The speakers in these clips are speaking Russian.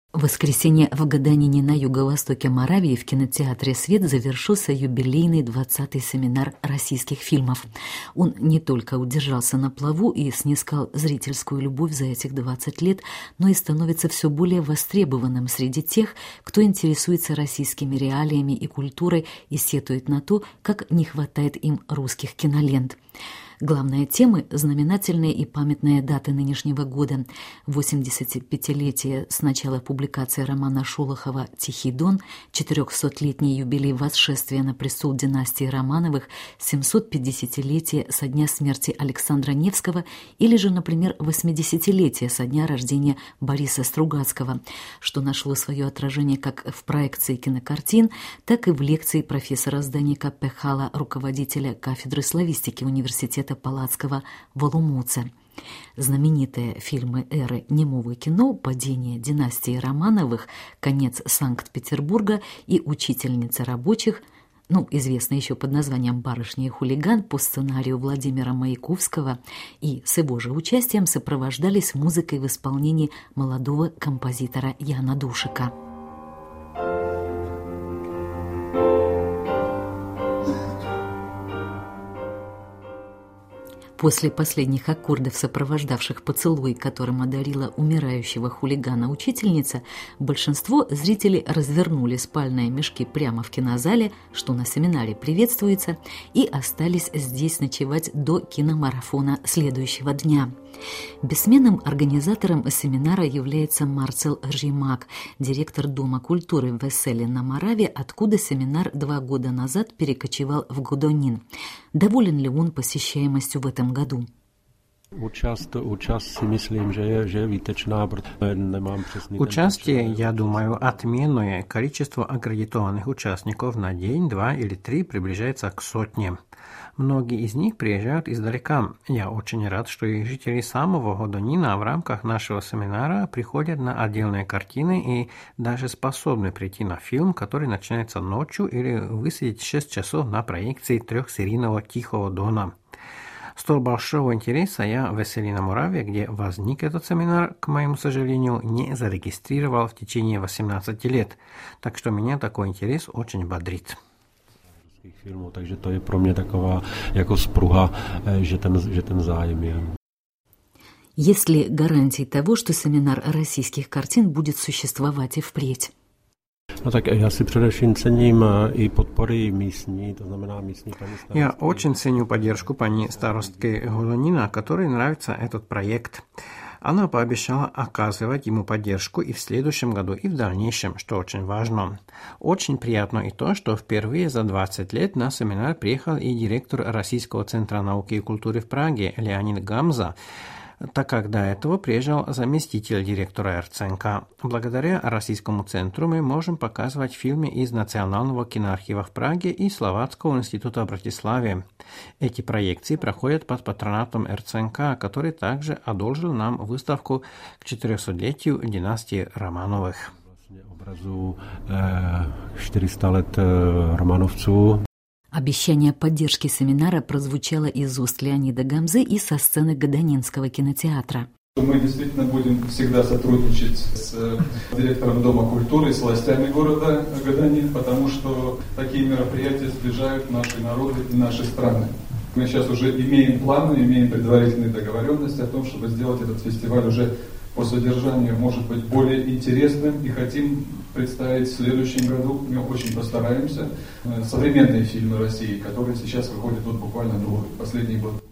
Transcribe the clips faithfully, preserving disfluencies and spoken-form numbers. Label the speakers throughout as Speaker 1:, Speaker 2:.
Speaker 1: В воскресенье в Гаданине на юго-востоке Моравии в кинотеатре «Свет» завершился юбилейный двадцатый семинар российских фильмов. Он не только удержался на плаву и снискал зрительскую любовь за этих двадцать лет, но и становится все более востребованным среди тех, кто интересуется российскими реалиями и культурой и сетует на то, как не хватает им русских кинолент. Главные темы – знаменательные и памятные даты нынешнего года. восьмидесятипятилетие с начала публикации романа Шолохова «Тихий Дон», четырехсотлетний юбилей восшествия на престол династии Романовых, семьсотпятидесятилетие со дня смерти Александра Невского или же, например, восьмидесятилетие со дня рождения Бориса Стругацкого, что нашло свое отражение как в проекции кинокартин, так и в лекции профессора Зданика Пехала, руководителя кафедры славистики университета Палацкого в Оломуце. Знаменитые фильмы эры немого кино «Падение династии Романовых», «Конец Санкт-Петербурга» и «Учительница рабочих», ну, известный еще под названием «Барышня и хулиган» по сценарию Владимира Маяковского, и с его же участием сопровождались музыкой в исполнении молодого композитора Яна Душика. После последних аккордов, сопровождавших поцелуй, которым одарила умирающего хулигана учительница, большинство зрителей развернули спальные мешки прямо в кинозале, что на семинаре приветствуется, и остались здесь ночевать до киномарафона следующего дня. Бессменным организатором семинара является Марцел Римак, директор Дома культуры в Веселе на Мораве, откуда семинар два года назад перекочевал в Гудонин. Доволен ли он посещаемостью в этом году?
Speaker 2: Участие, я думаю, отменное. Количество аккредитованных участников на день, два или три приближается к сотне. Многие из них приезжают издалека. Я очень рад, что и жители самого Гудонина в рамках нашего семинара приходят на отдельные картины и даже способны прийти на фильм, который начинается ночью, или высидеть шесть часов на проекции трехсерийного «Тихого Дона». Столь большого интереса я в Веселе на Мораве, где возник этот семинар, к моему сожалению, не зарегистрировал в течение восемнадцати лет. Так что меня такой интерес очень бодрит.
Speaker 3: Filmů, takže to je pro mě taková jako spruha, že ten, že ten zájem je.
Speaker 1: Есть ли гарантии того, что семинар российских картин будет существовать и впредь?
Speaker 3: No tak já si především cením i podpory místní, to znamená místní paní starostky.
Speaker 2: Я очень ценю поддержку пани старостки Гудонина, которой нравится этот проект. Она пообещала оказывать ему поддержку и в следующем году, и в дальнейшем, что очень важно. Очень приятно и то, что впервые за двадцать лет на семинар приехал и директор Российского центра науки и культуры в Праге Леонид Гамза, так как до этого приезжал заместитель директора эр цэ эн ка. Благодаря Российскому центру мы можем показывать фильмы из Национального киноархива в Праге и Словацкого института в Братиславе. Эти проекции проходят под патронатом эр цэ эн ка, который также одолжил нам выставку к четырехсотлетию династии Романовых.
Speaker 3: Образу четыреста лет Романовцů.
Speaker 1: Обещание поддержки семинара прозвучало из уст Леонида Гамзы и со сцены Гаданинского кинотеатра.
Speaker 4: Мы действительно будем всегда сотрудничать с директором Дома культуры и с властями города Гаданин, потому что такие мероприятия сближают наши народы и наши страны. Мы сейчас уже имеем планы, имеем предварительные договоренности о том, чтобы сделать этот фестиваль уже по содержанию, может быть, более интересным, и хотим представить в следующем году, мы очень постараемся, современные фильмы России, которые сейчас выходят вот буквально в последний год.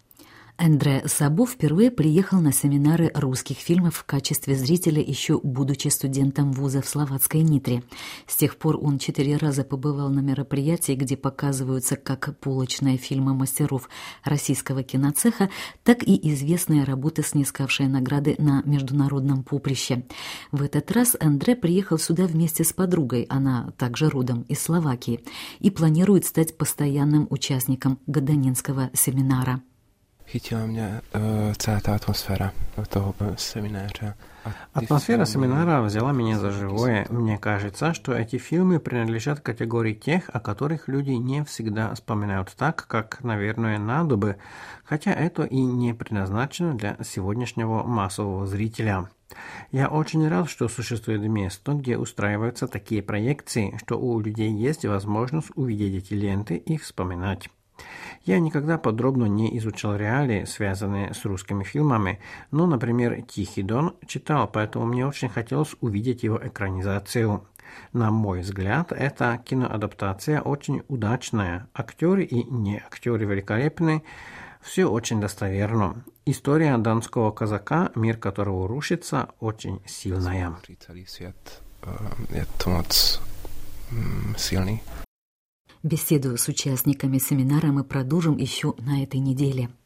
Speaker 1: Андре Сабо впервые приехал на семинары русских фильмов в качестве зрителя, еще будучи студентом вуза в словацкой Нитре. С тех пор он четыре раза побывал на мероприятии, где показываются как полочные фильмы мастеров российского киноцеха, так и известные работы, снискавшие награды на международном поприще. В этот раз Андре приехал сюда вместе с подругой, она также родом из Словакии, и планирует стать постоянным участником Гаданинского семинара.
Speaker 5: Chytila mě uh, celá ta atmosféra toho семиnáře.
Speaker 2: Атмосфера семинара взяла меня за живое. Мне кажется, что эти фильмы принадлежат к категории тех, о которых люди не всегда вспоминают так, как, наверное, надо бы, хотя это и не предназначено для сегодняшнего массового зрителя. Я очень рад, что существует место, где устраиваются такие проекции, что у людей есть возможность увидеть эти ленты и вспоминать. Я никогда подробно не изучал реалии, связанные с русскими фильмами, но, например, «Тихий Дон» читал, поэтому мне очень хотелось увидеть его экранизацию. На мой взгляд, эта киноадаптация очень удачная. Актеры и не актеры великолепны, все очень достоверно. История донского казака, мир которого рушится, очень сильная.
Speaker 5: Celý svět je to moc silný.
Speaker 1: Беседу с участниками семинара мы продолжим еще на этой неделе.